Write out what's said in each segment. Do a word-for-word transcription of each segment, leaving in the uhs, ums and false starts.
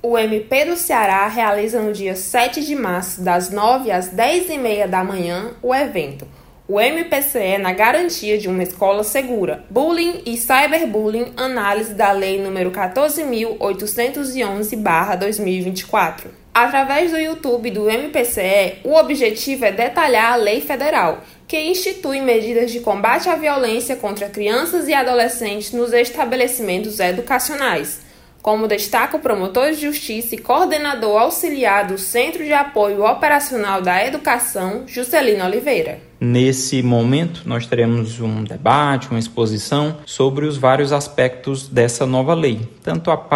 O M P do Ceará realiza no dia sete de março, das nove às dez e meia da manhã, o evento O M P C E na garantia de uma escola segura, Bullying e Cyberbullying, análise da Lei número quatorze mil oitocentos e onze barra dois mil e vinte e quatro. Através do YouTube do M P C E, o objetivo é detalhar a lei federal, que institui medidas de combate à violência contra crianças e adolescentes nos estabelecimentos educacionais, como destaca o promotor de justiça e coordenador auxiliar do Centro de Apoio Operacional da Educação, Juscelino Oliveira. Nesse momento, nós teremos um debate, uma exposição sobre os vários aspectos dessa nova lei. Tanto a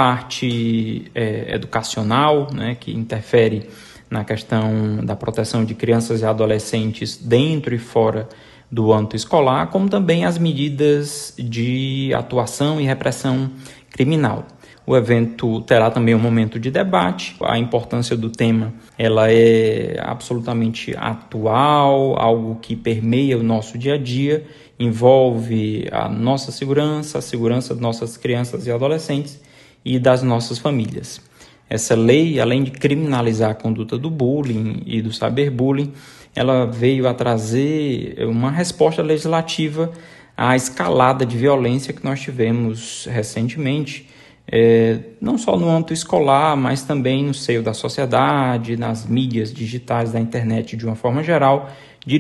parte é, educacional, né, que interfere na questão da proteção de crianças e adolescentes dentro e fora do âmbito escolar, como também as medidas de atuação e repressão criminal. O evento terá também um momento de debate. A importância do tema ela é absolutamente atual, algo que permeia o nosso dia a dia, envolve a nossa segurança, a segurança de nossas crianças e adolescentes e das nossas famílias. Essa lei, além de criminalizar a conduta do bullying e do cyberbullying, ela veio a trazer uma resposta legislativa à escalada de violência que nós tivemos recentemente, É, não só no âmbito escolar, mas também no seio da sociedade, nas mídias digitais da internet de uma forma geral,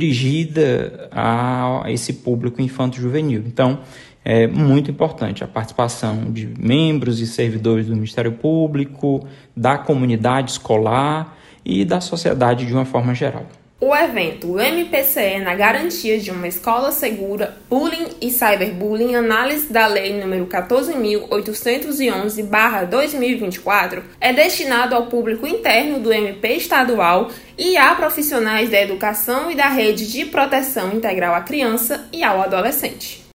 dirigida a esse público infanto-juvenil. Então, é muito importante a participação de membros e servidores do Ministério Público, da comunidade escolar e da sociedade de uma forma geral. O evento O M P C E na garantia de uma escola segura, Bullying e Cyberbullying, análise da Lei número quatorze mil oitocentos e onze barra dois mil e vinte e quatro, é destinado ao público interno do M P estadual e a profissionais da educação e da rede de proteção integral à criança e ao adolescente.